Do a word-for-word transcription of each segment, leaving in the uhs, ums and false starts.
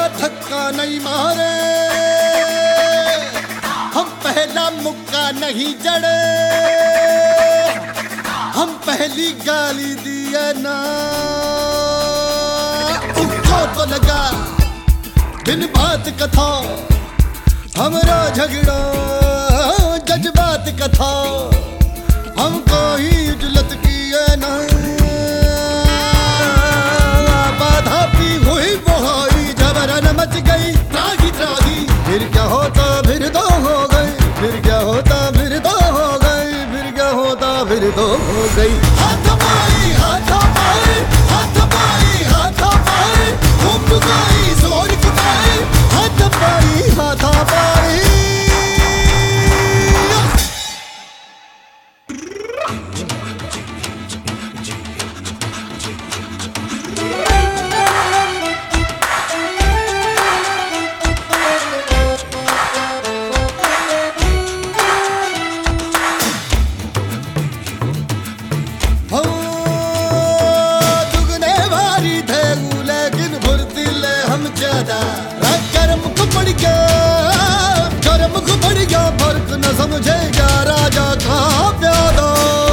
धक्का नहीं मारे, हम पहला मुक्का नहीं जड़े, हम पहली गाली दिए ना। उसको तो लगा बिन बात कथा, हमरा झगड़ा जज्बात कथा, हमको ही उजलत किए ना। बाधा भी हुई बहाई, जबरन मच गई त्राही त्राही, फिर क्या होता फिर दो हो गई, फिर क्या होता फिर दो हो गई, फिर क्या होता फिर दो हो गई। हाथ पाई हाथ पाई हाथ पाई हाथ पाई, घूम गई जोर कुदाई, हाथ पाई हाथ पाई। फर्क न समझेगा राजा का प्यादा,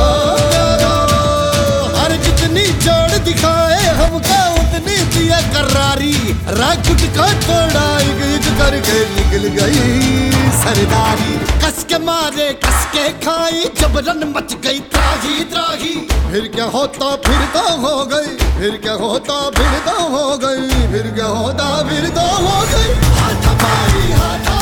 हर जितनी जोड़ दिखाए हमका उतनी दिया करारी, राकुट का तोड़ा एक एक करके निकल गई सरदारी। कस के मारे कस के खाई, जबरन मच गई त्राही त्राही, फिर क्या होता फिर तो हो गई, फिर क्या होता फिर तो हो गई, फिर क्या होता फिर तो हो गई। हाथ पाई हाथ